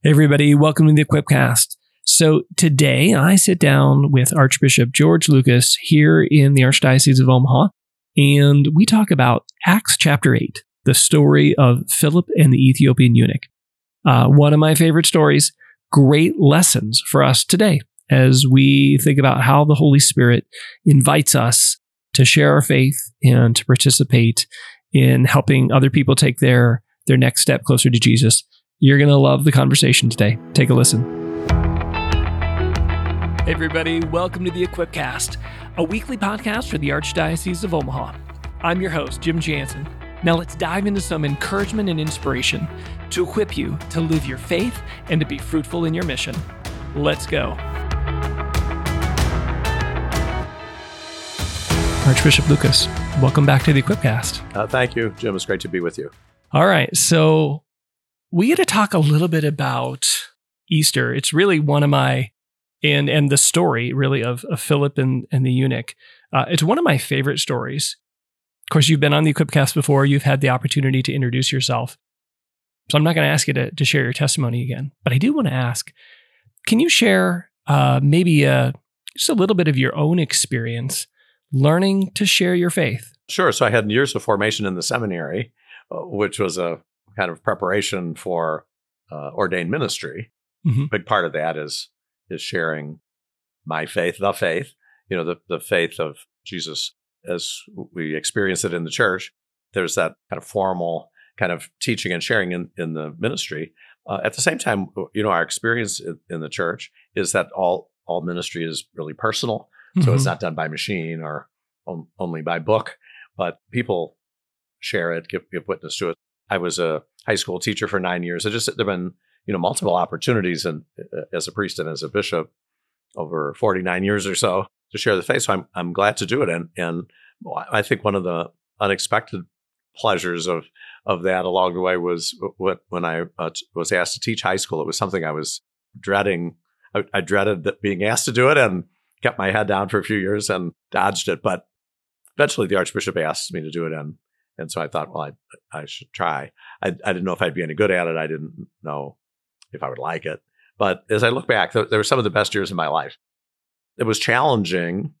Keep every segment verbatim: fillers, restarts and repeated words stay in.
Hey everybody, welcome to the Equipcast. So today I sit down with Archbishop George Lucas here in the Archdiocese of Omaha, and we talk about Acts chapter eight, the story of Philip and the Ethiopian eunuch. Uh, one of my favorite stories, great lessons for us today as we think about how the Holy Spirit invites us to share our faith and to participate in helping other people take their, their next step closer to Jesus. You're going to love the conversation today. Take a listen. Hey everybody, welcome to the Equipcast, a weekly podcast for the Archdiocese of Omaha. I'm your host, Jim Jansen. Now let's dive into some encouragement and inspiration to equip you to live your faith and to be fruitful in your mission. Let's go. Archbishop Lucas, welcome back to the Equipcast. Uh, thank you, Jim. It's great to be with you. All right, so we get to talk a little bit about Easter. It's really one of my, and and the story really of, of Philip and, and the eunuch. Uh, it's one of my favorite stories. Of course, you've been on the Equipcast before. You've had the opportunity to introduce yourself. So I'm not going to ask you to, to share your testimony again, but I do want to ask, can you share uh, maybe a, just a little bit of your own experience learning to share your faith? Sure. So I had years of formation in the seminary, uh, which was a kind of preparation for uh, ordained ministry. Mm-hmm. Big part of that is is sharing my faith, the faith, you know, the, the faith of Jesus as we experience it in the church. There's that kind of formal kind of teaching and sharing in, in the ministry. Uh, at the same time, you know, our experience in, in the church is that all, all ministry is really personal. Mm-hmm. So it's not done by machine or on, only by book, but people share it, give, give witness to it. I was a high school teacher for nine years. I just there've been you know multiple opportunities, and uh, as a priest and as a bishop over forty-nine years or so to share the faith. So I'm I'm glad to do it, and and I think one of the unexpected pleasures of of that along the way was when when I uh, was asked to teach high school. It was something I was dreading. I, I dreaded that being asked to do it, and kept my head down for a few years and dodged it. But eventually, the Archbishop asked me to do it, and. And so I thought, well, I, I should try. I, I didn't know if I'd be any good at it. I didn't know if I would like it. But as I look back, th- there were some of the best years of my life. It was challenging.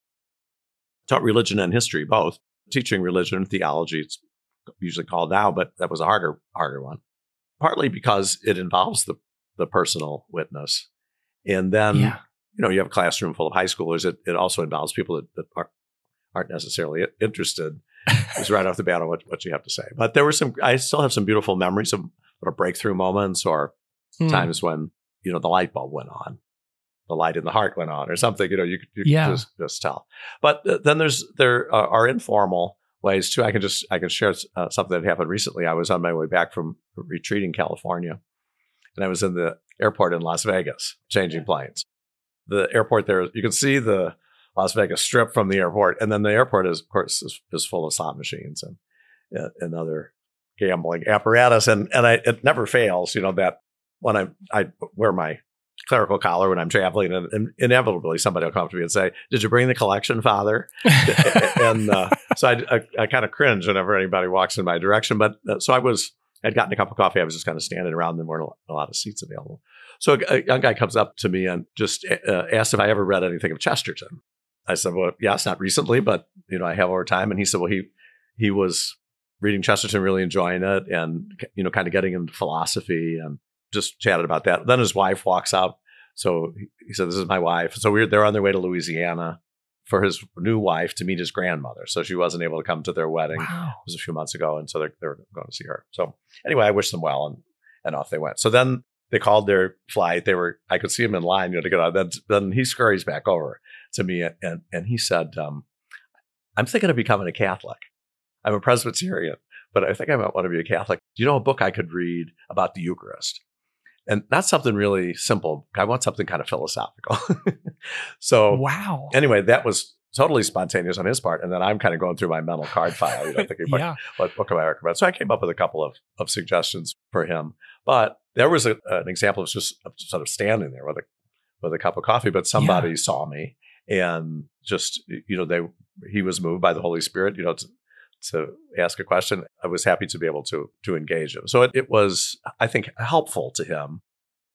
Taught religion and history, both. Teaching religion and theology, it's usually called now, but that was a harder, harder one. Partly because it involves the, the personal witness. And then, yeah. you know, you have a classroom full of high schoolers. It, it also involves people that, that are, aren't necessarily interested. It's right off the bat on what, what you have to say. But there were some, I still have some beautiful memories of sort of breakthrough moments or hmm. times when, you know, the light bulb went on, the light in the heart went on or something, you know, you could, you yeah. could just, just tell. But uh, then there's, there uh, are informal ways too. I can just, I can share uh, something that happened recently. I was on my way back from a retreat in California, and I was in the airport in Las Vegas, changing planes. The airport there, you can see the Las Vegas Strip from the airport. And then the airport is, of course, is, is full of slot machines and uh, and other gambling apparatus. And and I, it never fails, you know, that when I, I wear my clerical collar when I'm traveling, and, and inevitably somebody will come up to me and say, "Did you bring the collection, Father?" and uh, so I, I, I kind of cringe whenever anybody walks in my direction. But uh, so I was, I'd gotten a cup of coffee. I was just kind of standing around. There weren't a lot of seats available. So a, a young guy comes up to me and just uh, asked if I ever read anything of Chesterton. I said, well, yes, not recently, but, you know, I have over time. And he said, well, he, he was reading Chesterton, really enjoying it and, you know, kind of getting into philosophy and just chatted about that. Then his wife walks up. So he, he said, this is my wife. So we were, they're on their way to Louisiana for his new wife to meet his grandmother. So she wasn't able to come to their wedding. Wow. It was a few months ago. And so they're, they're going to see her. So anyway, I wish them well, and, and off they went. So then they called their flight. They were, I could see him in line, you know, to get on. Then, then he scurries back over to me, and and he said, um, I'm thinking of becoming a Catholic. I'm a Presbyterian, but I think I might want to be a Catholic. Do you know a book I could read about the Eucharist? And not something really simple. I want something kind of philosophical. So wow. Anyway, that was totally spontaneous on his part. And then I'm kind of going through my mental card file, you know, thinking, yeah. what, what book am I recommend? So I came up with a couple of, of suggestions for him. But there was a, an example of just of sort of standing there with a with a cup of coffee, but somebody yeah. saw me and just, you know, they he was moved by the Holy Spirit, you know, to, to ask a question. I was happy to be able to to engage him. So it, it was, I think, helpful to him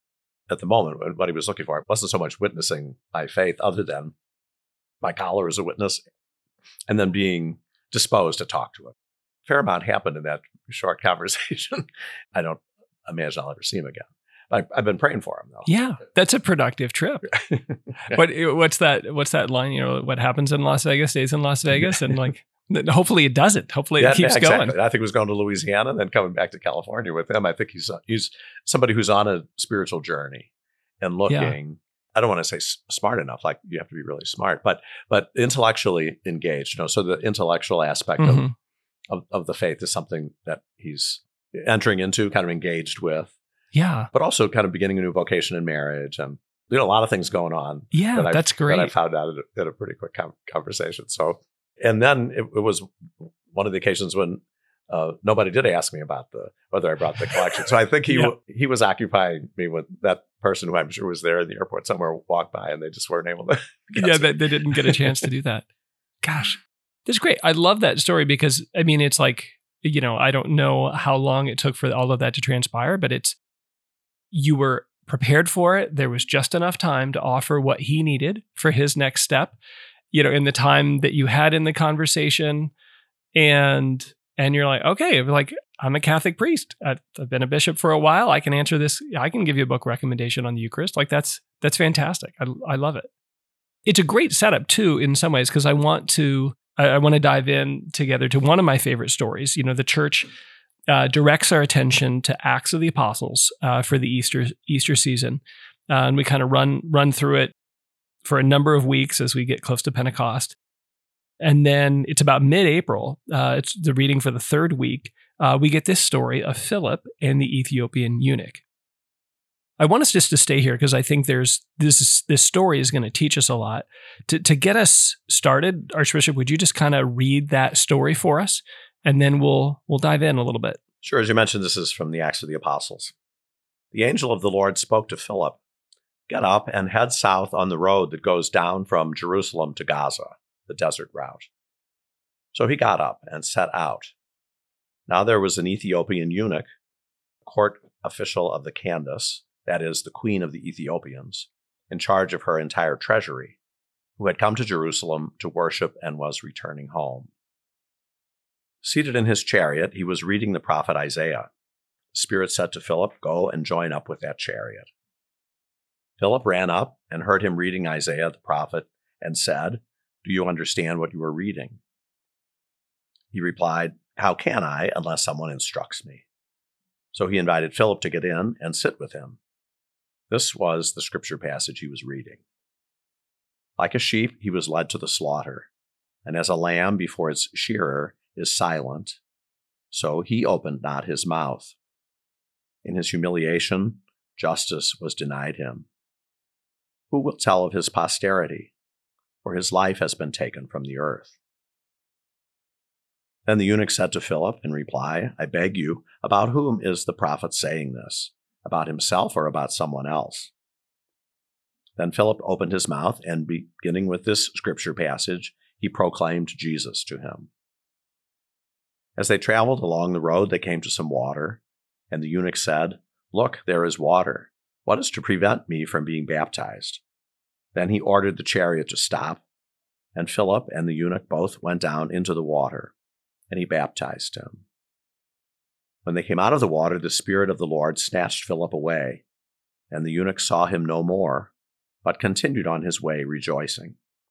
at the moment, what he was looking for wasn't so much witnessing by faith, other than my collar as a witness, and then being disposed to talk to him. A fair amount happened in that short conversation. I don't imagine I'll ever see him again. I, I've been praying for him, though. Yeah, that's a productive trip. What what's that? What's that line? You know, what happens in Las Vegas stays in Las Vegas, and like, hopefully it doesn't. Hopefully yeah, it keeps yeah, exactly. going. I think he was going to Louisiana and then coming back to California with him. I think he's he's somebody who's on a spiritual journey and looking. Yeah. I don't want to say smart enough, like you have to be really smart, but but intellectually engaged. You know, so the intellectual aspect mm-hmm. of, of of the faith is something that he's entering into, kind of engaged with. Yeah. But also kind of beginning a new vocation in marriage, and you know, a lot of things going on. Yeah, that that's great. That I found out at a, at a pretty quick com- conversation. So, and then it, it was one of the occasions when uh, nobody did ask me about the whether I brought the collection. So I think he yeah. w- he was occupying me with that person who I'm sure was there in the airport somewhere, walked by, and they just weren't able to. Yeah, they, they didn't get a chance to do that. Gosh, that's great. I love that story because I mean, it's like, you know, I don't know how long it took for all of that to transpire, but it's. You were prepared for it. There was just enough time to offer what he needed for his next step, you know, in the time that you had in the conversation. And, and you're like, okay, like, I'm a Catholic priest. I've been a bishop for a while. I can answer this. I can give you a book recommendation on the Eucharist. Like that's, that's fantastic. I, I love it. It's a great setup too, in some ways, because I want to, I, I want to dive in together to one of my favorite stories. You know, the church Uh, directs our attention to Acts of the Apostles uh, for the Easter Easter season, uh, and we kind of run run through it for a number of weeks as we get close to Pentecost, and then it's about mid-April. Uh, it's the reading for the third week. Uh, we get this story of Philip and the Ethiopian eunuch. I want us just to stay here because I think there's this this story is going to teach us a lot. To to get us started, Archbishop, would you just kind of read that story for us? And then we'll we'll dive in a little bit. Sure. As you mentioned, this is from the Acts of the Apostles. The angel of the Lord spoke to Philip, "Get up and head south on the road that goes down from Jerusalem to Gaza, the desert route." So he got up and set out. Now there was an Ethiopian eunuch, court official of the Candace, that is, the queen of the Ethiopians, in charge of her entire treasury, who had come to Jerusalem to worship and was returning home. Seated in his chariot, he was reading the prophet Isaiah. The Spirit said to Philip, "Go and join up with that chariot." Philip ran up and heard him reading Isaiah the prophet and said, "Do you understand what you are reading?" He replied, "How can I unless someone instructs me?" So he invited Philip to get in and sit with him. This was the scripture passage he was reading. Like a sheep, he was led to the slaughter, and as a lamb before its shearer is silent, so he opened not his mouth. In his humiliation, justice was denied him. Who will tell of his posterity? For his life has been taken from the earth. Then the eunuch said to Philip in reply, "I beg you, about whom is the prophet saying this? About himself or about someone else?" Then Philip opened his mouth, and beginning with this scripture passage, he proclaimed Jesus to him. As they traveled along the road, they came to some water, and the eunuch said, "Look, there is water. What is to prevent me from being baptized?" Then he ordered the chariot to stop, and Philip and the eunuch both went down into the water, and he baptized him. When they came out of the water, the Spirit of the Lord snatched Philip away, and the eunuch saw him no more, but continued on his way rejoicing.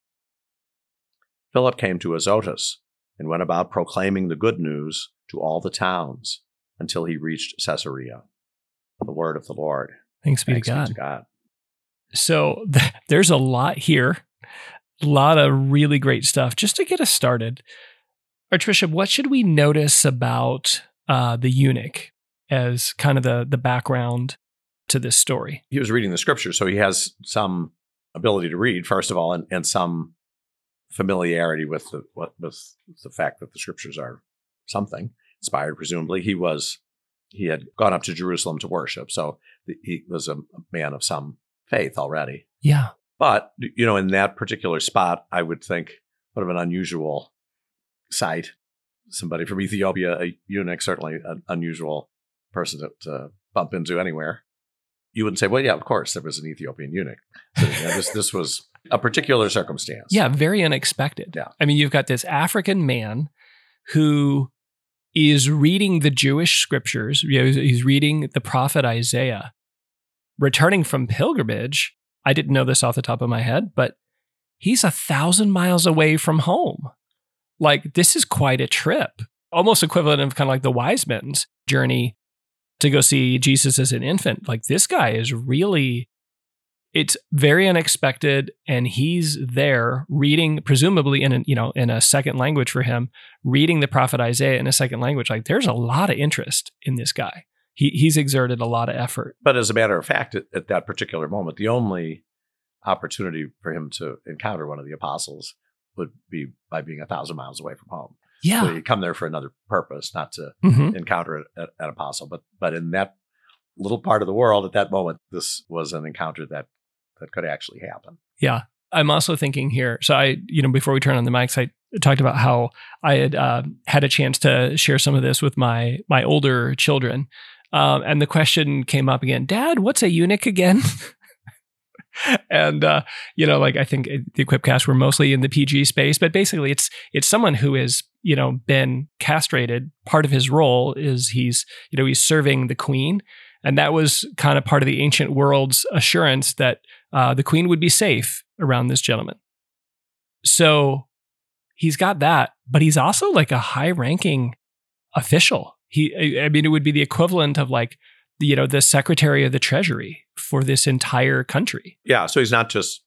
Philip came to Azotus, and went about proclaiming the good news to all the towns until he reached Caesarea. The word of the Lord. Thanks be, Thanks to, God. be to God. So th- there's a lot here, a lot of really great stuff. Just to get us started, Archbishop, what should we notice about uh, the eunuch as kind of the, the background to this story? He was reading the scriptures, so he has some ability to read, first of all, and, and some familiarity with the what with the fact that the scriptures are something inspired. Presumably, he was he had gone up to Jerusalem to worship, so he was a man of some faith already. Yeah, but you know, in that particular spot, I would think what of an unusual sight. Somebody from Ethiopia, a eunuch, certainly an unusual person to, to bump into anywhere. you wouldn't say, well, yeah, of course, there was an Ethiopian eunuch. So, you know, this, this was a particular circumstance. Yeah, very unexpected. Yeah. I mean, you've got this African man who is reading the Jewish scriptures. You know, he's reading the prophet Isaiah, returning from pilgrimage. I didn't know this off the top of my head, but he's a thousand miles away from home. Like, this is quite a trip. Almost equivalent of kind of like the wise men's journey to go see Jesus as an infant. Like, this guy is really, it's very unexpected, and he's there reading, presumably in a, you know, in a second language for him, reading the prophet Isaiah in a second language. Like, there's a lot of interest in this guy. He he's exerted a lot of effort. But as a matter of fact, at, at that particular moment, the only opportunity for him to encounter one of the apostles would be by being a thousand miles away from home. Yeah. So he'd come there for another purpose, not to Mm-hmm. encounter an, an apostle. But but in that little part of the world at that moment, this was an encounter that that could actually happen. Yeah. I'm also thinking here. So I, you know, before we turn on the mics, I talked about how I had uh, had a chance to share some of this with my my older children. Um, and the question came up again, Dad, what's a eunuch again? And, uh, you know, like, I think the Equipcast were mostly in the P G space, but basically it's, it's someone who is, you know, been castrated. Part of his role is he's, you know, he's serving the queen. And that was kind of part of the ancient world's assurance that uh, the queen would be safe around this gentleman. So he's got that, but he's also like a high ranking official. He, I mean, it would be the equivalent of like, you know, the Secretary of the Treasury for this entire country. Yeah, so he's not just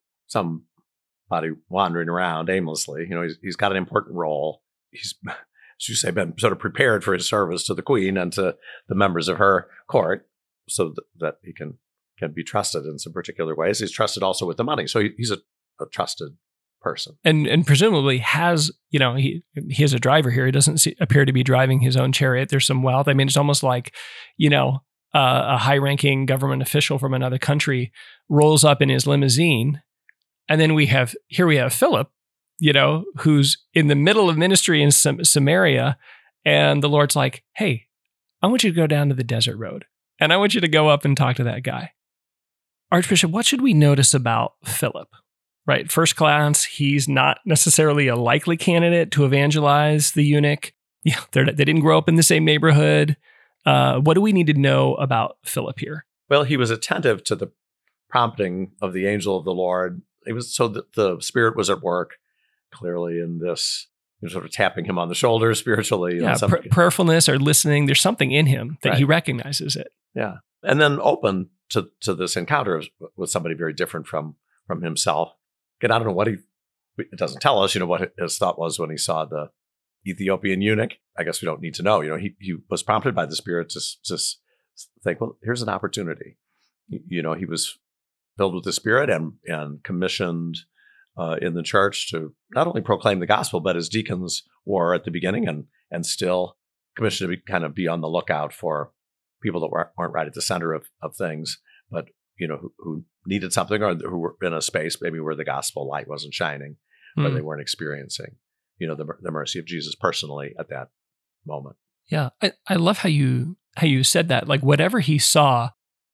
somebody wandering around aimlessly. You know, he's, he's got an important role. He's, as you say, been sort of prepared for his service to the queen and to the members of her court, so that, that he can can be trusted in some particular ways. He's trusted also with the money, so he, he's a, a trusted person, and and presumably has, you know, he he has a driver here. He doesn't see, appear to be driving his own chariot. There's some wealth. I mean, it's almost like, you know, uh, a high-ranking government official from another country rolls up in his limousine, and then we have here we have Philip, you know, who's in the middle of ministry in Sam- Samaria, and the Lord's like, "Hey, I want you to go down to the desert road, and I want you to go up and talk to that guy." Archbishop, what should we notice about Philip? Right. First glance, he's not necessarily a likely candidate to evangelize the eunuch. Yeah, they didn't grow up in the same neighborhood. Uh, what do we need to know about Philip here? Well, he was attentive to the prompting of the angel of the Lord. It was so that the Spirit was at work clearly in this, you know, sort of tapping him on the shoulder spiritually. Yeah, some, pr- prayerfulness or listening. There's something in him that right. he recognizes it. Yeah, and then open to to this encounter with somebody very different from from himself. I don't know what he, it doesn't tell us, you know, what his thought was when he saw the Ethiopian eunuch. I guess we don't need to know. You know, he he was prompted by the Spirit to just think, well, here's an opportunity. You know, he was filled with the Spirit and and commissioned uh, in the church to not only proclaim the gospel, but as deacons were at the beginning, and and still commissioned to be, kind of be on the lookout for people that weren't, weren't right at the center of, of things, but, you know, who, who needed something or who were in a space maybe where the gospel light wasn't shining, mm. or they weren't experiencing, you know, the, the mercy of Jesus personally at that moment. Yeah. I, I love how you, how you said that. Like, whatever he saw,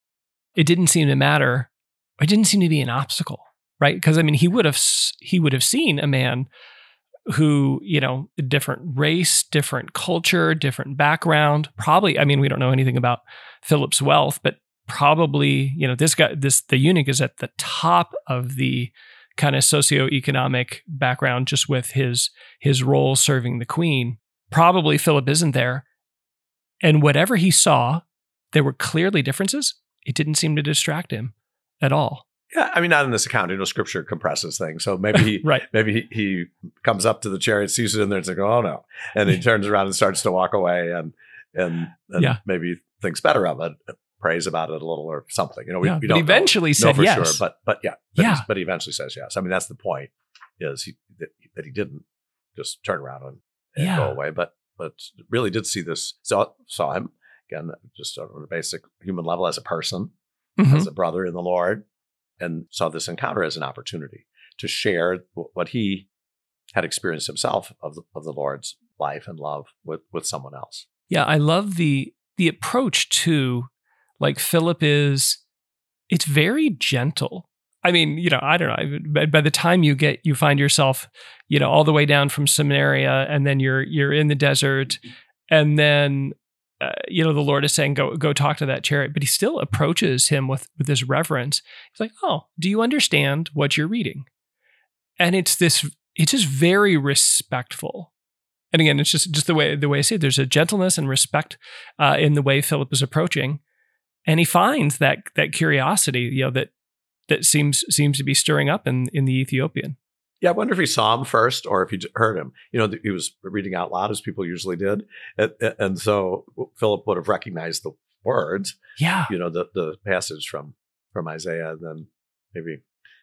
it didn't seem to matter. It didn't seem to be an obstacle, right? Because I mean, he would have, he would have seen a man who, you know, different race, different culture, different background, probably, I mean, we don't know anything about Philip's wealth, but probably, you know, this guy, this, the eunuch is at the top of the kind of socioeconomic background, just with his, his role serving the queen. Probably Philip isn't there. And whatever he saw, there were clearly differences. It didn't seem to distract him at all. Yeah, I mean, not in this account. You know, Scripture compresses things. So maybe he, right. maybe he, he comes up to the chariot, sees it in there, and says, "Oh no!" And he turns around and starts to walk away, and and, and yeah. maybe thinks better of it, prays about it a little, or something. You know, we, yeah, we but don't eventually know, said know for yes. sure. But but yeah, but, yeah. but he eventually says yes. I mean, that's the point. Is he that, that he didn't just turn around and, and yeah. go away, but but really did see this, saw saw him again, just on a basic human level as a person, mm-hmm. as a brother in the Lord. And saw this encounter as an opportunity to share what he had experienced himself of the, of the Lord's life and love with, with someone else. Yeah, I love the the approach to, like, Philip is it's very gentle. I mean, you know, I don't know. But by the time you get, you find yourself, you know, all the way down from Samaria, and then you're you're in the desert, and then, uh, you know, the Lord is saying, "Go, go talk to that chariot," but he still approaches him with with this reverence. He's like, "Oh, do you understand what you're reading?" And it's this, it's just very respectful. And again, it's just just the way the way I see it. There's a gentleness and respect uh, in the way Philip is approaching, and he finds that that curiosity, you know, that. that seems seems to be stirring up in, in the Ethiopian. Yeah, I wonder if he saw him first or if he j- heard him. You know, th- he was reading out loud as people usually did. And, and so Philip would have recognized the words, Yeah. you know, the, the passage from, from Isaiah, and then maybe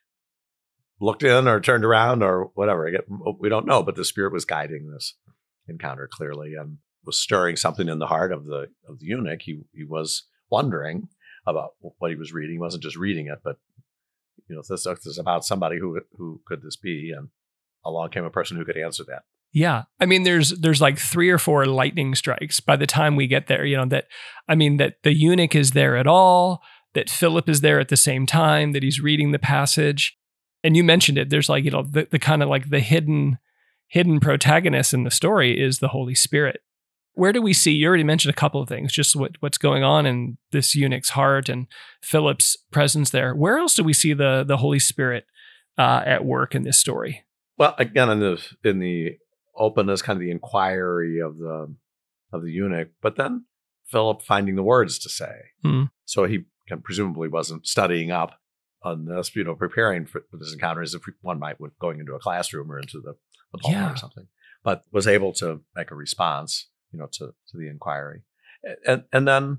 looked in or turned around or whatever. I get, we don't know, but the Spirit was guiding this encounter clearly and was stirring something in the heart of the of the eunuch. He, he was wondering about what he was reading. He wasn't just reading it, but you know, this, this is about somebody who who could this be, and along came a person who could answer that. Yeah, I mean, there's there's like three or four lightning strikes by the time we get there. You know that, I mean, that the eunuch is there at all, that Philip is there at the same time, that he's reading the passage, and you mentioned it. There's like, you know, the, the kind of like the hidden hidden protagonist in the story is the Holy Spirit. Where do we see, you already mentioned a couple of things, just what, what's going on in this eunuch's heart and Philip's presence there. Where else do we see the the Holy Spirit uh, at work in this story? Well, again, in the in the openness, kind of the inquiry of the of the eunuch, but then Philip finding the words to say. Hmm. So he can, presumably wasn't studying up on this, you know, preparing for, for this encounter as if one might would going into a classroom or into the, the pulpit Yeah. or something, but was able to make a response, you know, to, to the inquiry, and and then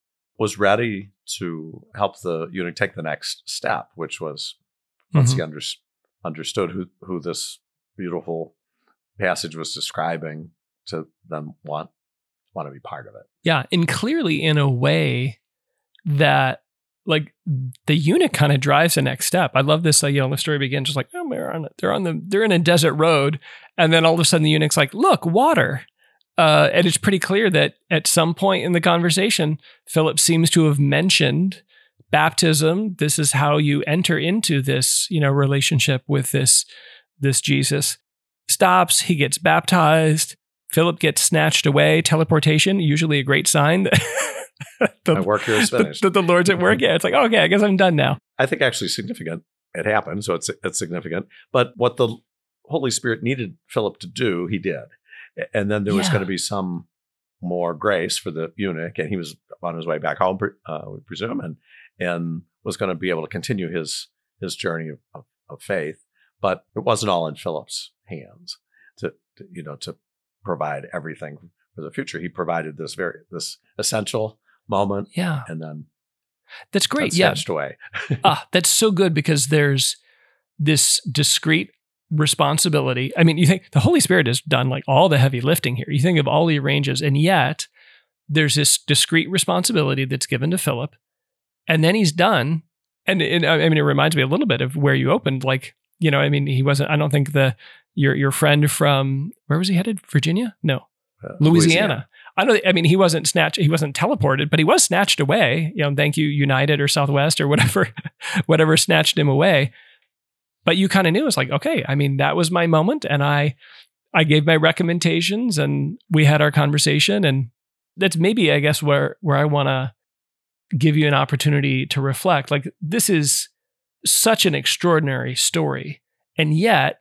was ready to help the eunuch take the next step, which was once Mhm. he under, understood who who this beautiful passage was describing, to then want want to be part of it. Yeah, and clearly in a way that, like, the eunuch kind of drives the next step. I love this. Uh, you know, the story begins just like, oh, they're on, they're on the, they're in a desert road, and then all of a sudden the eunuch's like, look, water. Uh, and it's pretty clear that at some point in the conversation, Philip seems to have mentioned baptism. This is how you enter into this, you know, relationship with this this Jesus. Stops. He gets baptized. Philip gets snatched away. Teleportation, usually a great sign that the, My work here is finished. That the Lord's at work. Yeah, it's like, okay, I guess I'm done now. I think actually significant. It happened, so it's it's significant. But what the Holy Spirit needed Philip to do, he did. And then there was Yeah. going to be some more grace for the eunuch, and he was on his way back home, uh, we presume, and and was going to be able to continue his his journey of, of, of faith. But it wasn't all in Philip's hands to, to you know to provide everything for the future. He provided this very this essential moment, Yeah, and then that's great. got Yeah, snatched away. ah, that's so good because there's this discrete responsibility. I mean, you think the Holy Spirit has done like all the heavy lifting here. You think of all he arranges, and yet there's this discrete responsibility that's given to Philip, and then he's done. And, and I mean, it reminds me a little bit of where you opened. Like, you know, I mean, he wasn't. I don't think the your your friend from where was he headed? Virginia? No, Uh, Louisiana. Louisiana. I don't. I mean, he wasn't snatched. He wasn't teleported, but he was snatched away. You know, thank you, United or Southwest or whatever, whatever snatched him away. But you kind of knew, it's like, okay, I mean, that was my moment, and I, I gave my recommendations, and we had our conversation, and that's maybe, I guess, where where I want to give you an opportunity to reflect. Like, this is such an extraordinary story, and yet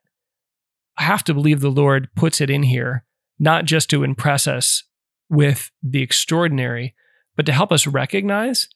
I have to believe the Lord puts it in here not just to impress us with the extraordinary, but to help us recognize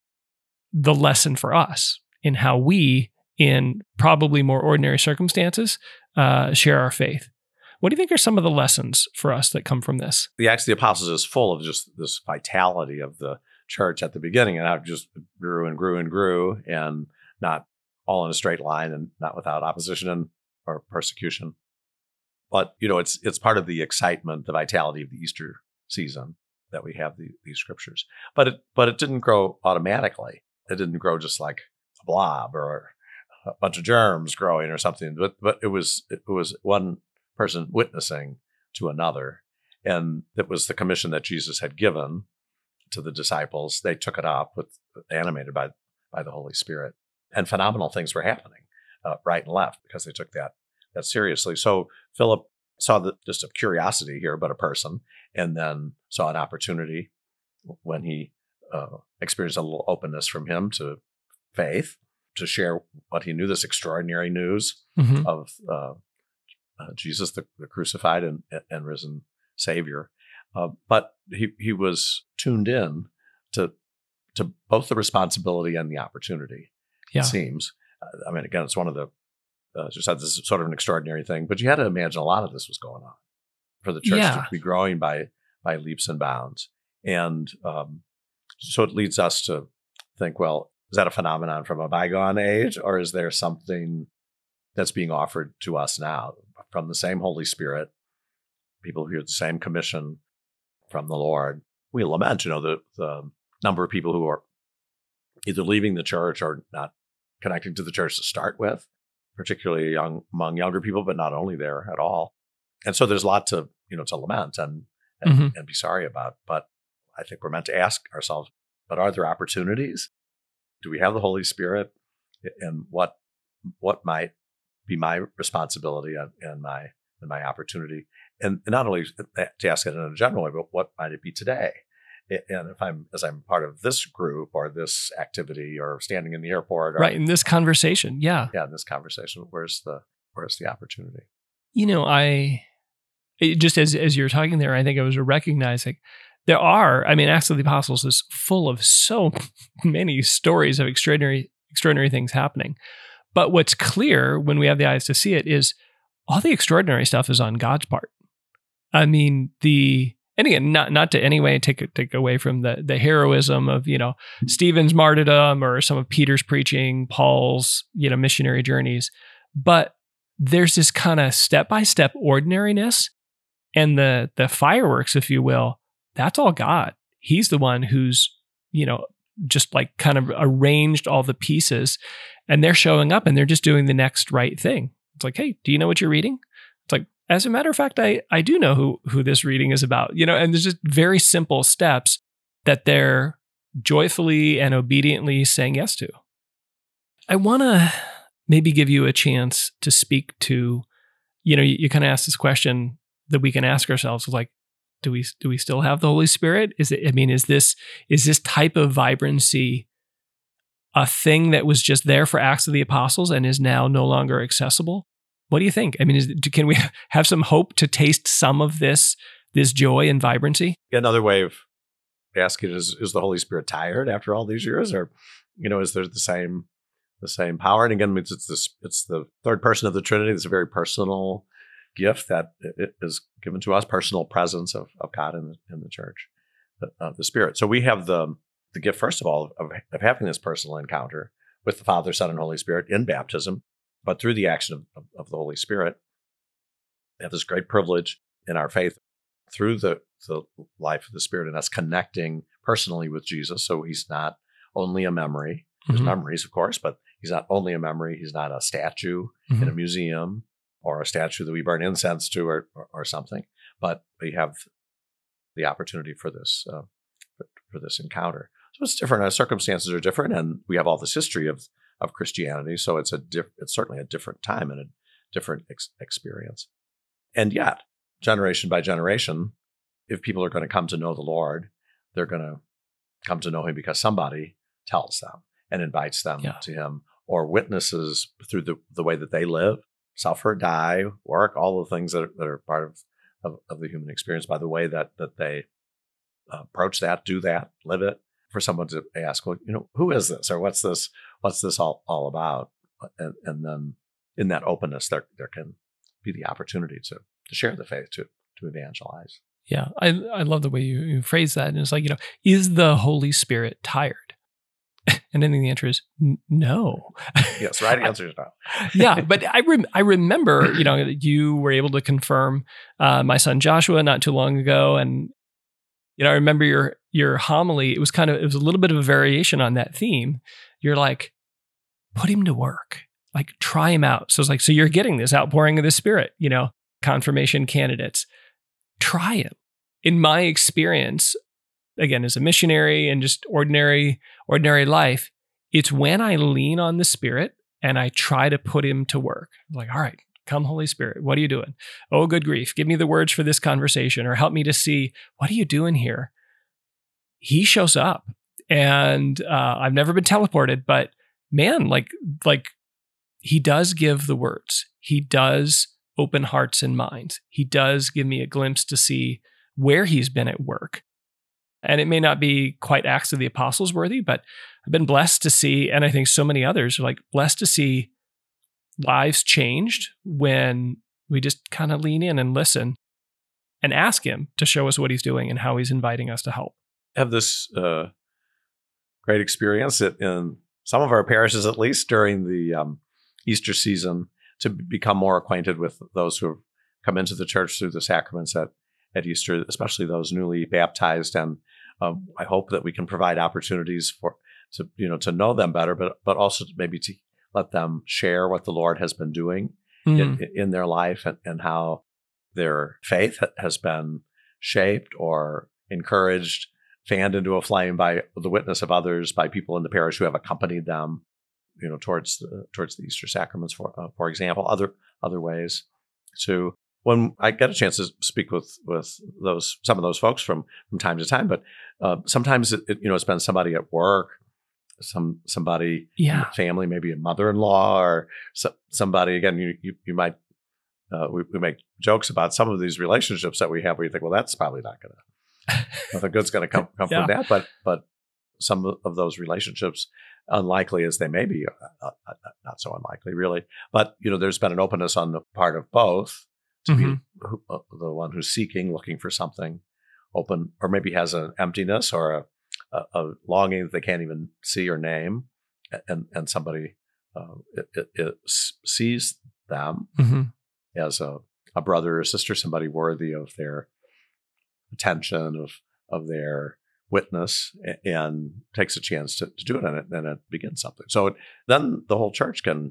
the lesson for us in how we, in probably more ordinary circumstances, uh, share our faith. What do you think are some of the lessons for us that come from this? The Acts of the Apostles is full of just this vitality of the church at the beginning, and how it just grew and grew and grew, and not all in a straight line, and not without opposition and, or persecution. But you know, it's it's part of the excitement, the vitality of the Easter season that we have the, these scriptures. But it but it didn't grow automatically. It didn't grow just like a blob or a bunch of germs growing or something. But but it was it was one person witnessing to another, and it was the commission that Jesus had given to the disciples. They took it up with animated by by the Holy Spirit. And phenomenal things were happening uh, right and left because they took that that seriously. So Philip saw the, just a curiosity here, but a person, and then saw an opportunity when he uh, experienced a little openness from him to faith, to share what he knew, this extraordinary news mm-hmm. of uh, uh, Jesus, the, the crucified and, and risen Savior. Uh, but he he was tuned in to to both the responsibility and the opportunity. Yeah. It seems. Uh, I mean, again, it's one of the uh, just had this sort of an extraordinary thing, but you had to imagine a lot of this was going on for the church yeah. to be growing by by leaps and bounds, and um, so it leads us to think, well, is that a phenomenon from a bygone age, or is there something that's being offered to us now from the same Holy Spirit, people who hear the same commission from the Lord? We lament, you know, the, the number of people who are either leaving the church or not connecting to the church to start with, particularly young among younger people, but not only there at all. And so there's a lot to, you know, to lament and and, mm-hmm. and be sorry about. But I think we're meant to ask ourselves, but are there opportunities? Do we have the Holy Spirit? And what what might be my responsibility and, and my and my opportunity? And, and not only to ask it in a general way, but what might it be today? And if I'm as I'm part of this group or this activity or standing in the airport, or, right in this conversation, yeah, yeah, in this conversation, where's the where's the opportunity? You know, I it just as as you're talking there, I think I was recognizing there are. I mean, Acts of the Apostles is full of so many stories of extraordinary extraordinary things happening. But what's clear when we have the eyes to see it is all the extraordinary stuff is on God's part. I mean, the and again, not not to any way take take away from the the heroism of, you know, Stephen's martyrdom or some of Peter's preaching, Paul's, you know, missionary journeys, but there's this kind of step by step ordinariness, and the the fireworks, if you will, that's all God. He's the one who's, you know, just like kind of arranged all the pieces, and they're showing up and they're just doing the next right thing. It's like, hey, do you know what you're reading? It's like, as a matter of fact, I, I do know who, who this reading is about, you know, and there's just very simple steps that they're joyfully and obediently saying yes to. I want to maybe give you a chance to speak to, you know, you, you kind of asked this question that we can ask ourselves, like, do we do we still have the Holy Spirit? Is it, I mean, is this is this type of vibrancy a thing that was just there for Acts of the Apostles and is now no longer accessible? What do you think? I mean, is, can we have some hope to taste some of this this joy and vibrancy? Another way of asking is: Is the Holy Spirit tired after all these years, or, you know, is there the same the same power? And again, it's it's, this, it's the third person of the Trinity. It's a very personal gift that is given to us, personal presence of, of God in the in the church, of the Spirit. So we have the the gift, first of all, of, of having this personal encounter with the Father, Son, and Holy Spirit in baptism. But through the action of, of, of the Holy Spirit, we have this great privilege in our faith through the, the life of the Spirit and us connecting personally with Jesus. So he's not only a memory. There's mm-hmm. memories, of course, but he's not only a memory. He's not a statue mm-hmm. in a museum or a statue that we burn incense to or, or, or something. But we have the opportunity for this uh, for, for this encounter. So it's different. Our circumstances are different, and we have all this history of of Christianity. So it's a diff- it's certainly a different time and a different ex- experience. And yet, generation by generation, if people are going to come to know the Lord, they're going to come to know him because somebody tells them and invites them yeah. to him, or witnesses through the, the way that they live, suffer, die, work, all the things that are, that are part of, of, of the human experience by the way that, that they uh, approach that, do that, live it. For someone to ask, well, you know, who is this, or what's this, what's this all, all about? And, and then in that openness, there there can be the opportunity to to share the faith, to to evangelize. Yeah, I I love the way you, you phrase that. And it's like, you know, is the Holy Spirit tired? And then the answer is n- no. Yes, right answer is no. Yeah, but I rem- I remember, you know, you were able to confirm uh, my son Joshua not too long ago, and you know, I remember your your homily. It was kind of it was a little bit of a variation on that theme. You're like, put him to work, like try him out. So it's like, so you're getting this outpouring of the Spirit, you know, confirmation candidates, try him. In my experience, again, as a missionary and just ordinary ordinary life, It's when I lean on the Spirit and I try to put him to work. Like, all right, come Holy Spirit, what are you doing? Oh, good grief. Give me the words for this conversation, or help me to see, what are you doing here? He shows up, and uh, I've never been teleported, but man, like, like he does give the words. He does open hearts and minds. He does give me a glimpse to see where he's been at work. And it may not be quite Acts of the Apostles worthy, but I've been blessed to see, and I think so many others are like blessed to see lives changed when we just kind of lean in and listen and ask him to show us what he's doing and how he's inviting us to help. I have this uh, great experience in, in some of our parishes, at least during the um, Easter season, to become more acquainted with those who have come into the church through the sacraments at, at Easter, especially those newly baptized. And um, I hope that we can provide opportunities for to you know to know them better, but but also maybe to let them share what the Lord has been doing mm. in, in their life, and, and how their faith has been shaped or encouraged, fanned into a flame by the witness of others, by people in the parish who have accompanied them, you know, towards the, towards the Easter sacraments, for uh, for example, other other ways. So when I get a chance to speak with with those some of those folks from from time to time, but uh, sometimes it, it, you know it's been somebody at work, some somebody yeah. in the family, maybe a mother-in-law, or so, somebody. Again, you you, you might uh, we, we make jokes about some of these relationships that we have, where you think, well, that's probably not going to nothing good's going to come come yeah. from that. But but some of those relationships, unlikely as they may be, uh, uh, not so unlikely, really. But you know, there's been an openness on the part of both to mm-hmm. be who, uh, the one who's seeking, looking for something, open, or maybe has an emptiness or a, a, a longing that they can't even see or name, and and somebody uh, it, it, it sees them mm-hmm. as a, a brother or sister, somebody worthy of their attention, of of their witness, and takes a chance to, to do it, and it, and it begins something. So it, then the whole church can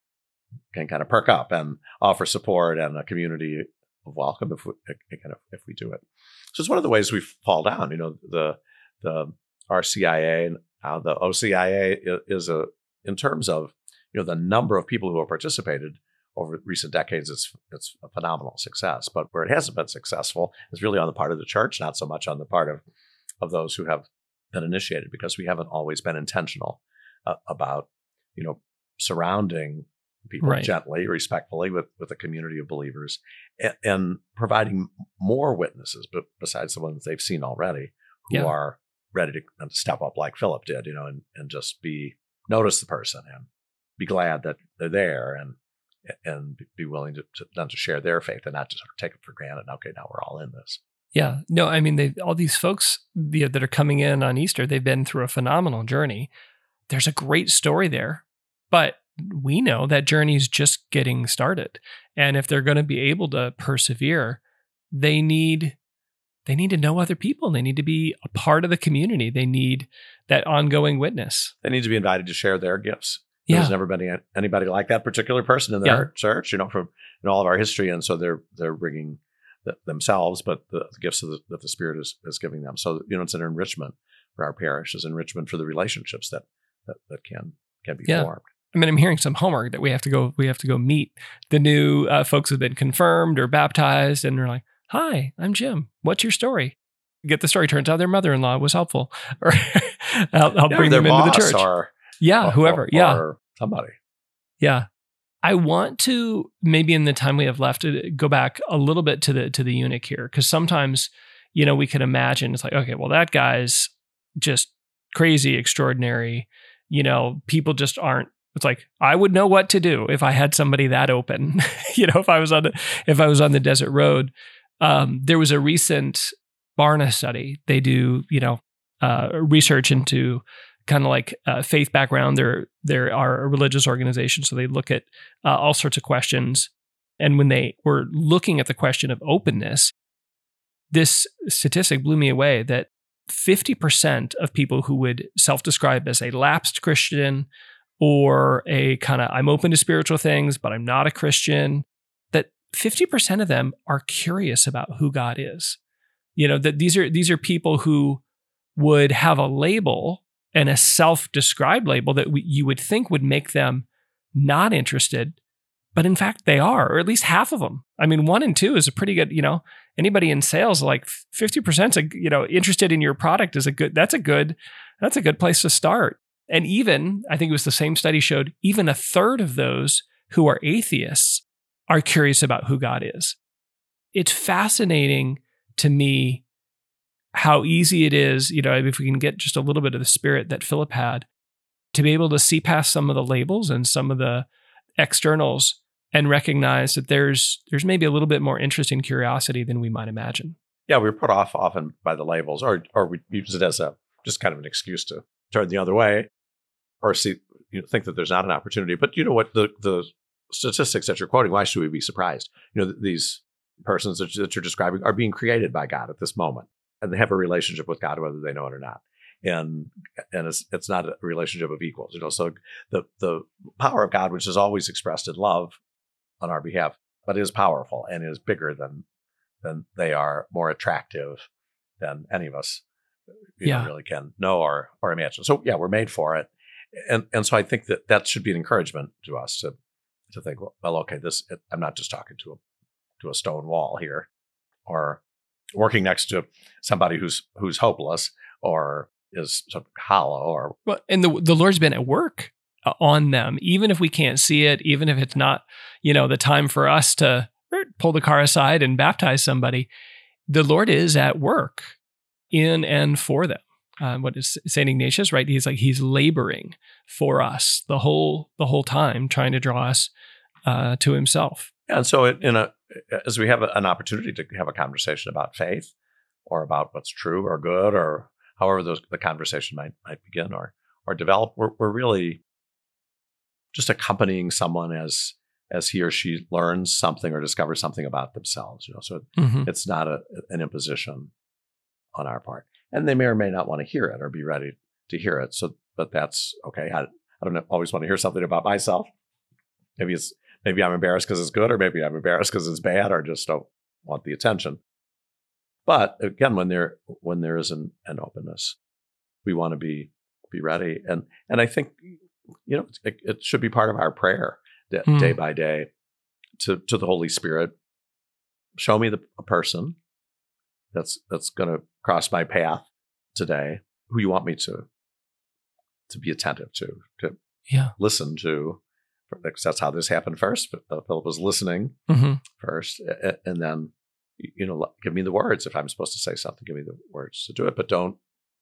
can kind of perk up and offer support and a community of welcome if we kind of if we do it. So it's one of the ways we fall down. You know, the the R C I A and uh, the O C I A is a in terms of you know the number of people who have participated over recent decades. It's it's a phenomenal success. But where it hasn't been successful is really on the part of the church, not so much on the part of of those who have been initiated, because we haven't always been intentional uh, about, you know, surrounding people right. gently, respectfully with, with a community of believers, and, and providing more witnesses, but besides the ones they've seen already, who yeah. are ready to step up like Philip did, you know, and, and just be, notice the person and be glad that they're there, and and be willing to, to then to share their faith and not just take it for granted. Okay, now we're all in this. Yeah, no, I mean, they all these folks the, that are coming in on Easter, they've been through a phenomenal journey. There's a great story there, but we know that journey is just getting started. And if they're going to be able to persevere, they need they need to know other people. They need to be a part of the community. They need that ongoing witness. They need to be invited to share their gifts. Yeah. There's never been any, anybody like that particular person in their yeah. church, you know, from in all of our history, and so they're they're bringing themselves, but the, the gifts of the, that the Spirit is, is giving them. So, you know, it's an enrichment for our parish, it's enrichment for the relationships that that, that can can be yeah. formed. I mean, I'm hearing some homework that we have to go. We have to go meet the new uh, folks who've been confirmed or baptized, and they're like, "Hi, I'm Jim. What's your story?" Get the story. Turns out their mother-in-law was helpful, or I'll, I'll yeah, bring them into the church. Or, yeah, or, whoever. Or, yeah, or somebody. Yeah. I want to, maybe in the time we have left, go back a little bit to the to the eunuch here, because sometimes, you know, we can imagine it's like, okay, well, that guy's just crazy, extraordinary. You know, people just aren't. It's like, I would know what to do if I had somebody that open. you know, if I was on the if I was on the desert road. Um, there was a recent Barna study. They do, you know, uh, research into kind of like uh, faith background. They're, they are a religious organization, so they look at uh, all sorts of questions. And when they were looking at the question of openness, this statistic blew me away that fifty percent of people who would self-describe as a lapsed Christian or a kind of, I'm open to spiritual things, but I'm not a Christian, that fifty percent of them are curious about who God is. You know, that these are these are people who would have a label and a self-described label that we, you would think would make them not interested, but in fact they are, or at least half of them. I mean, one and two is a pretty good, you know, anybody in sales, like fifty percent, you know, interested in your product is a good, that's a good, that's a good place to start. And even, I think it was the same study showed, even a third of those who are atheists are curious about who God is. It's fascinating to me how easy it is, you know, if we can get just a little bit of the spirit that Philip had, to be able to see past some of the labels and some of the externals and recognize that there's there's maybe a little bit more interest and curiosity than we might imagine. Yeah, we're put off often by the labels, or or we use it as a just kind of an excuse to turn the other way, or see you know, think that there's not an opportunity. But you know what, the the statistics that you're quoting, why should we be surprised? You know, these persons that, that you're describing are being created by God at this moment, and they have a relationship with God whether they know it or not. And and it's it's not a relationship of equals, you know. So the the power of God, which is always expressed in love on our behalf, but is powerful and is bigger than than they are, more attractive than any of us you yeah. know, really can know or or imagine. So yeah, we're made for it, and and so I think that that should be an encouragement to us to to think, well, well okay, this it, I'm not just talking to a to a stone wall here, or working next to somebody who's who's hopeless or is sort of hollow, or well, and the the Lord's been at work uh, on them, even if we can't see it, even if it's not, you know, the time for us to pull the car aside and baptize somebody. The Lord is at work in and for them. Uh, what is Saint Ignatius, right? He's like he's laboring for us the whole the whole time, trying to draw us uh, to Himself. And so, it, in a as we have a, an opportunity to have a conversation about faith, or about what's true or good, or however those, the conversation might might begin or or develop, we're, we're really just accompanying someone as as he or she learns something or discovers something about themselves. You know, so Mm-hmm. it's not a, an imposition on our part, and they may or may not want to hear it or be ready to hear it. So, but that's okay. I, I don't always want to hear something about myself. Maybe it's maybe I'm embarrassed because it's good, or maybe I'm embarrassed because it's bad, or just don't want the attention. But again, when there when there is an, an openness, we want to be be ready, and and I think you know it, it should be part of our prayer day, Mm. day by day to to the Holy Spirit. Show me the a person that's that's going to cross my path today, who you want me to to be attentive to, to Yeah. listen to, because that's how this happened first. Philip was listening Mm-hmm. first, and then you know, give me the words. If I'm supposed to say something, give me the words to do it. But don't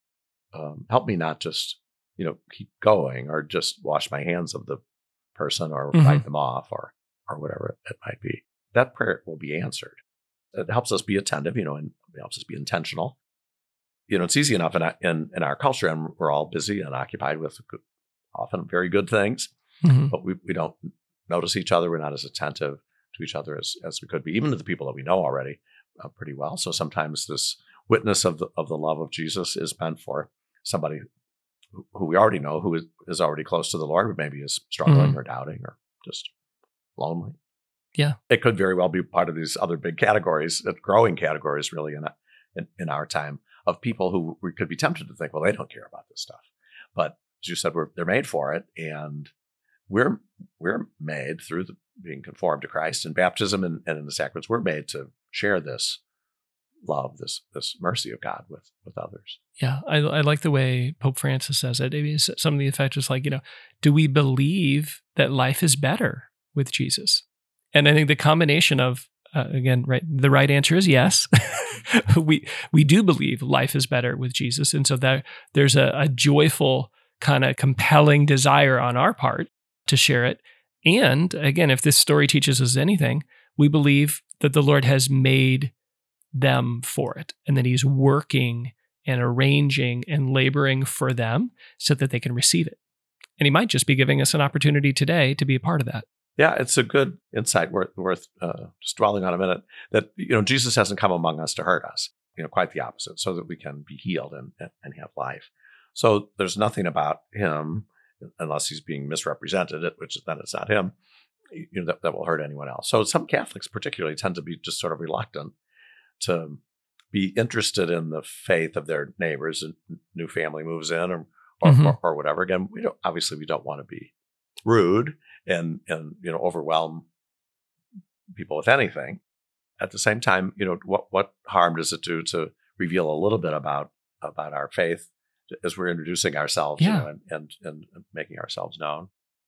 um, help me not just, you know, keep going or just wash my hands of the person or Mhm. write them off or or whatever it might be. That prayer will be answered. It helps us be attentive, you know, and it helps us be intentional. You know, it's easy enough in, in, in our culture, and we're all busy and occupied with good, often very good things, Mm-hmm. but we, we don't notice each other. We're not as attentive to each other as, as we could be, even to the people that we know already uh, pretty well. So sometimes this witness of the of the love of Jesus is meant for somebody who, who we already know, who is, is already close to the Lord, but maybe is struggling Mhm. or doubting or just lonely. Yeah. It could very well be part of these other big categories, uh, growing categories really in, in in our time, of people who we could be tempted to think, well, they don't care about this stuff. But as you said, we're, they're made for it, and we're we're made through the, being conformed to Christ in baptism and, and in the sacraments. We're made to share this love, this this mercy of God with with others. Yeah, I, I like the way Pope Francis says it. I mean, some of the effect is like, you know, do we believe that life is better with Jesus? And I think the combination of, uh, again, right, the right answer is yes. we we do believe life is better with Jesus. And so that there's a, a joyful, kind of compelling desire on our part to share it. And again, if this story teaches us anything, we believe that the Lord has made them for it, and that He's working and arranging and laboring for them so that they can receive it. And He might just be giving us an opportunity today to be a part of that. Yeah, it's a good insight worth worth uh, just dwelling on a minute. That you know, Jesus hasn't come among us to hurt us. You know, quite the opposite, so that we can be healed and and, and have life. So there's nothing about Him, unless He's being misrepresented, which then it's not Him, you know, that, that will hurt anyone else. So some Catholics particularly tend to be just sort of reluctant to be interested in the faith of their neighbors. A new family moves in, or or, Mhm. or, or whatever. Again, we don't, obviously we don't want to be rude and, and, you know, overwhelm people with anything. At the same time, you know, what, what harm does it do to reveal a little bit about, about our faith as we're introducing ourselves, Yeah. you know, and, and, and making ourselves known.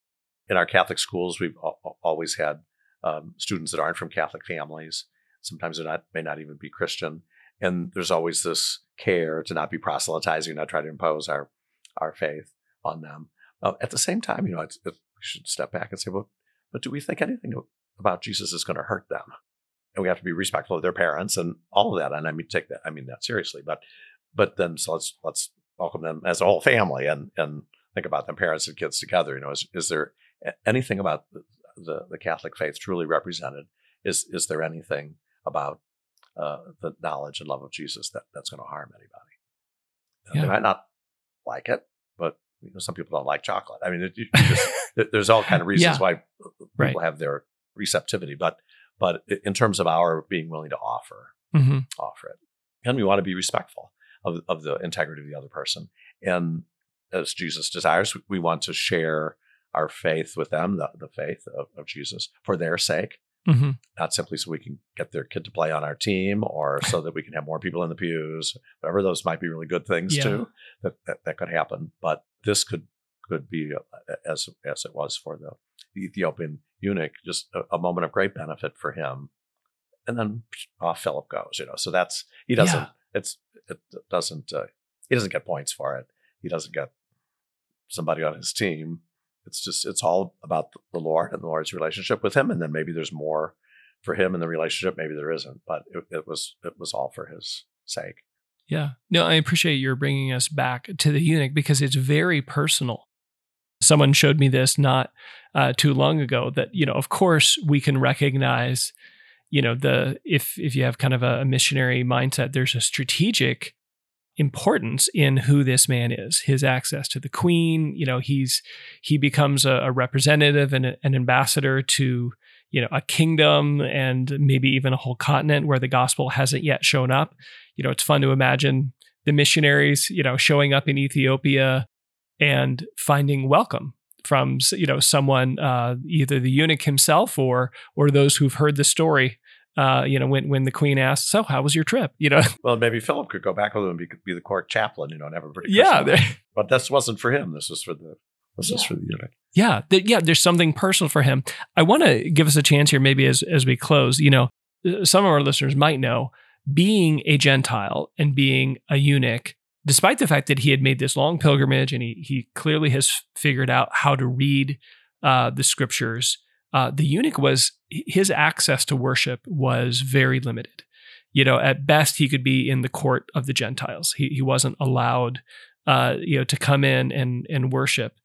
In our Catholic schools, we've al- always had um, students that aren't from Catholic families. Sometimes they not may not even be Christian, and there's always this care to not be proselytizing, not try to impose our our faith on them. Uh, at the same time, you know, it's, it, we should step back and say, well, but do we think anything about Jesus is going to hurt them? And we have to be respectful of their parents and all of that. And I mean, take that, I mean that seriously. But but then so let's let's welcome them as a whole family and and think about them, parents and kids together. You know, is is there anything about the, the, the Catholic faith truly represented? Is is there anything about uh, the knowledge and love of Jesus that, that's going to harm anybody? Yeah. They might not like it, but you know, some people don't like chocolate. I mean, it, you just, there's all kind of reasons Yeah. why people Right. have their receptivity. But but in terms of our being willing to offer, hmm offer it, and we want to be respectful of of the integrity of the other person. And as Jesus desires, we want to share our faith with them, the, the faith of, of Jesus, for their sake, hmm not simply so we can get their kid to play on our team or so that we can have more people in the pews, whatever. Those might be really good things Yeah. too, that, that that could happen. But this could could be, uh, as as it was for the, the Ethiopian eunuch, just a, a moment of great benefit for him. And then off Philip goes, you know. So that's, he doesn't, Yeah. it's, it doesn't, uh, he doesn't get points for it. He doesn't get somebody on his team. It's just, it's all about the Lord and the Lord's relationship with him. And then maybe there's more for him in the relationship. Maybe there isn't, but it, it was, it was all for his sake. Yeah. No, I appreciate your bringing us back to the eunuch because it's very personal. Someone showed me this not uh, too long ago that, you know, of course we can recognize, you know, the, if, if you have kind of a, a missionary mindset, there's a strategic importance in who this man is, his access to the queen. You know, he's, he becomes a, a representative and a, an ambassador to, you know, a kingdom and maybe even a whole continent where the gospel hasn't yet shown up. You know, it's fun to imagine the missionaries, you know, showing up in Ethiopia and finding welcome from, you know, someone, uh, either the eunuch himself or or those who've heard the story. Uh, you know, when when the queen asks, "So, how was your trip?" You know, Well, maybe Philip could go back with him and be, be the court chaplain, you know, and have a pretty yeah, Christian life. there- But this wasn't for him. This was for the, this was Yeah. for the eunuch. yeah, th- yeah. There's something personal for him. I want to give us a chance here, maybe as as we close. You know, some of our listeners might know, being a Gentile and being a eunuch, despite the fact that he had made this long pilgrimage and he he clearly has figured out how to read uh, the scriptures, uh, the eunuch was, his access to worship was very limited. You know, at best he could be in the court of the Gentiles. He he wasn't allowed, uh, you know, to come in and and worship.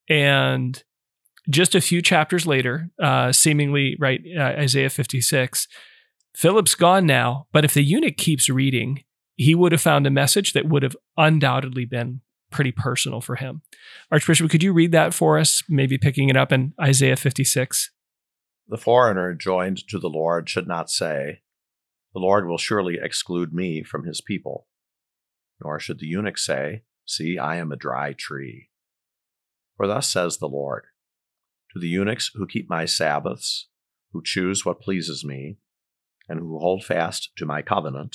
And just a few chapters later, uh, seemingly right, uh, Isaiah fifty-six, Philip's gone now, but if the eunuch keeps reading, he would have found a message that would have undoubtedly been pretty personal for him. Archbishop, could you read that for us, maybe picking it up in Isaiah fifty-six? The foreigner joined to the Lord should not say, "The Lord will surely exclude me from his people." Nor should the eunuch say, "See, I am a dry tree." For thus says the Lord, to the eunuchs who keep my Sabbaths, who choose what pleases me, and who hold fast to my covenant,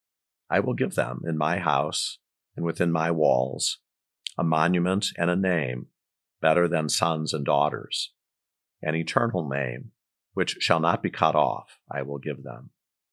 I will give them in my house and within my walls a monument and a name better than sons and daughters, an eternal name which shall not be cut off, I will give them.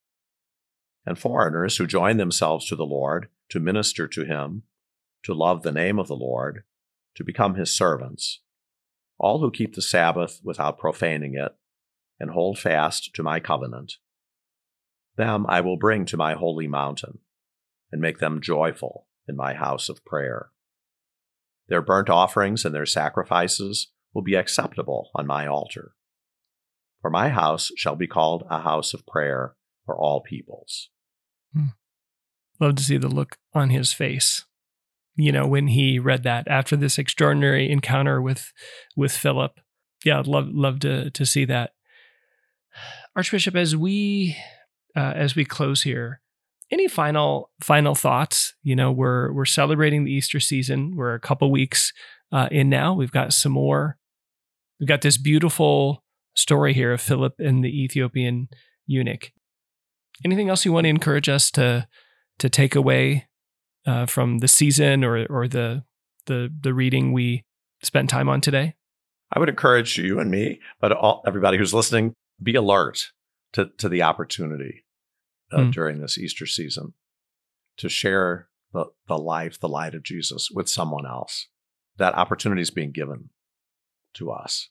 And foreigners who join themselves to the Lord to minister to him, to love the name of the Lord, to become his servants, all who keep the Sabbath without profaning it, and hold fast to my covenant, them I will bring to my holy mountain, and make them joyful in my house of prayer. Their burnt offerings and their sacrifices will be acceptable on my altar. For my house shall be called a house of prayer for all peoples. Hmm. Love to see the look on his face, you know, when he read that after this extraordinary encounter with with Philip. Yeah, I'd love love to to see that. Archbishop, as we uh, as we close here, any final final thoughts? You know, we're we're celebrating the Easter season. We're a couple weeks uh, in now. We've got some more. We've got this beautiful story here of Philip and the Ethiopian eunuch. Anything else you want to encourage us to to take away uh, from the season or or the the the reading we spent time on today? I would encourage you and me, but all, everybody who's listening, be alert to, to the opportunity uh, mm. during this Easter season to share the, the life, the light of Jesus with someone else. That opportunity is being given to us,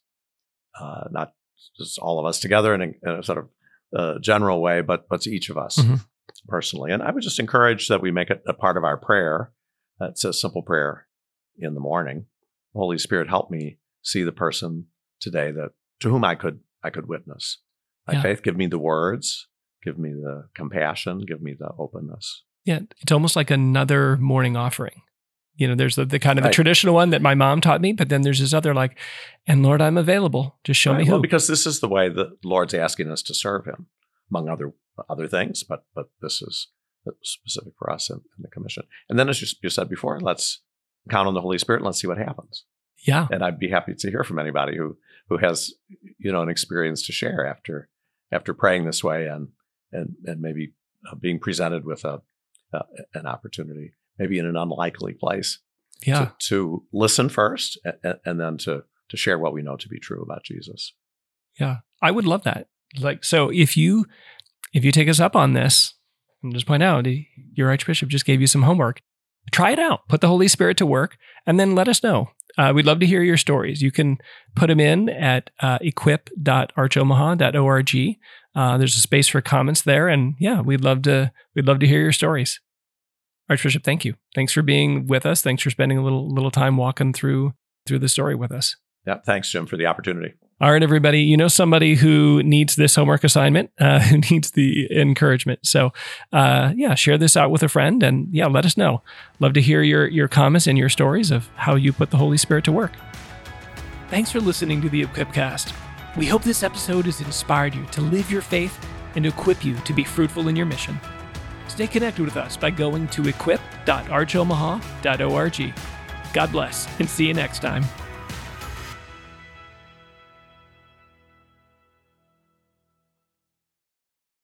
uh, not just all of us together in a, in a sort of uh, general way, but, but to each of us mm-hmm. personally. And I would just encourage that we make it a part of our prayer. Uh, it's a simple prayer in the morning. Holy Spirit, help me see the person today that to whom I could I could witness. My yeah. faith, give me the words, give me the compassion, give me the openness. Yeah, it's almost like another morning offering. You know, there's the, the kind of the right. traditional one that my mom taught me, but then there's this other like, and Lord, I'm available. Just show right. me who. Well, because this is the way the Lord's asking us to serve Him, among other other things. But but this is specific for us in, in the commission. And then, as you, you said before, let's count on the Holy Spirit and let's see what happens. Yeah. And I'd be happy to hear from anybody who who has, you know, an experience to share after after praying this way and and and maybe uh, being presented with a uh, an opportunity, maybe in an unlikely place. Yeah. To, to listen first and, and then to to share what we know to be true about Jesus. Yeah. I would love that. Like, so if you if you take us up on this, and just point out your Archbishop just gave you some homework. Try it out. Put the Holy Spirit to work, and then let us know. Uh, we'd love to hear your stories. You can put them in at uh, equip dot arch omaha dot org. Uh, there's a space for comments there, and yeah, we'd love to we'd love to hear your stories. Archbishop, thank you. Thanks for being with us. Thanks for spending a little little time walking through through the story with us. Yeah, thanks, Jim, for the opportunity. All right, everybody. You know somebody who needs this homework assignment, uh, who needs the encouragement. So, uh, yeah, share this out with a friend, and yeah, let us know. Love to hear your your comments and your stories of how you put the Holy Spirit to work. Thanks for listening to the Equipcast. We hope this episode has inspired you to live your faith and equip you to be fruitful in your mission. Stay connected with us by going to equip dot arch omaha dot org. God bless, and see you next time.